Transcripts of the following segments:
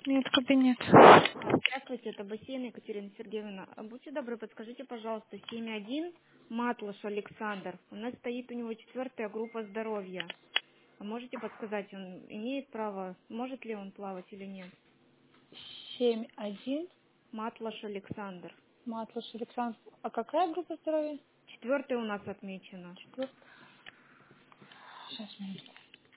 Нет, кабинет. Здравствуйте, это бассейн Екатерина Сергеевна. Будьте добры, подскажите, пожалуйста, 7.1 Матлаш Александр. У нас стоит у него 4-я группа здоровья. А можете подсказать, он имеет право, может ли он плавать или нет? 7-1. Матлаш Александр. Матлаш Александр. А какая группа здоровья? 4-я у нас отмечена. Четвертая. Сейчас, минутку.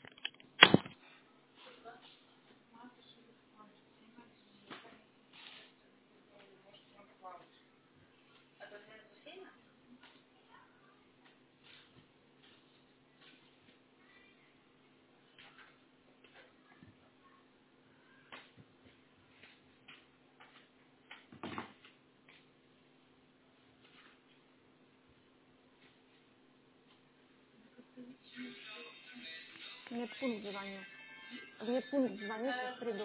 В медпункт звоню. В медпункт звоню, сейчас приду.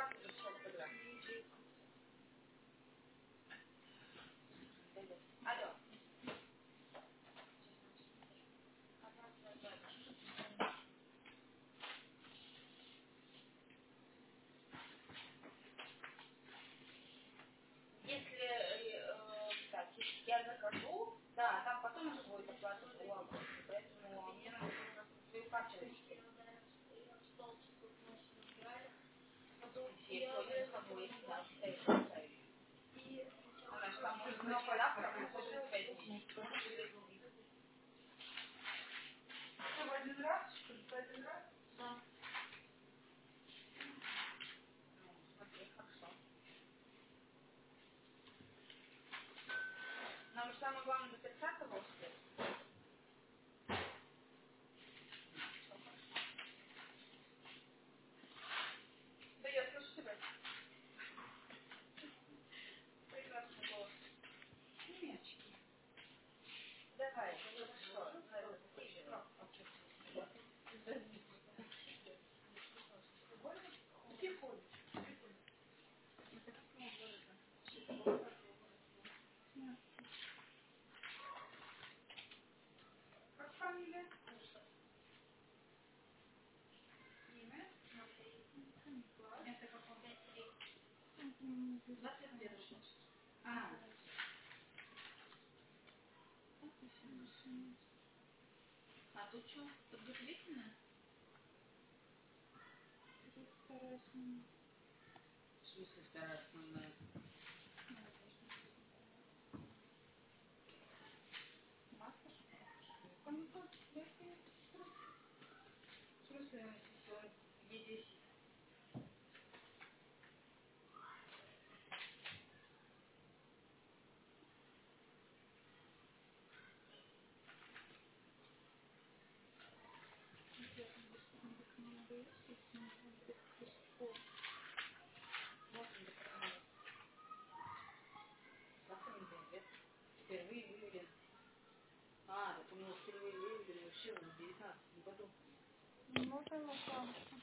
Можно ему справку?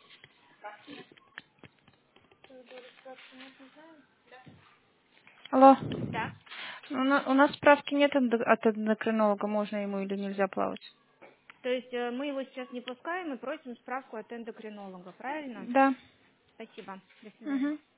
Алло. Да. У нас справки нет от эндокринолога, можно ему или нельзя плавать. То есть мы его сейчас не пускаем и просим справку от эндокринолога, правильно? Да. Спасибо. До свидания. Угу.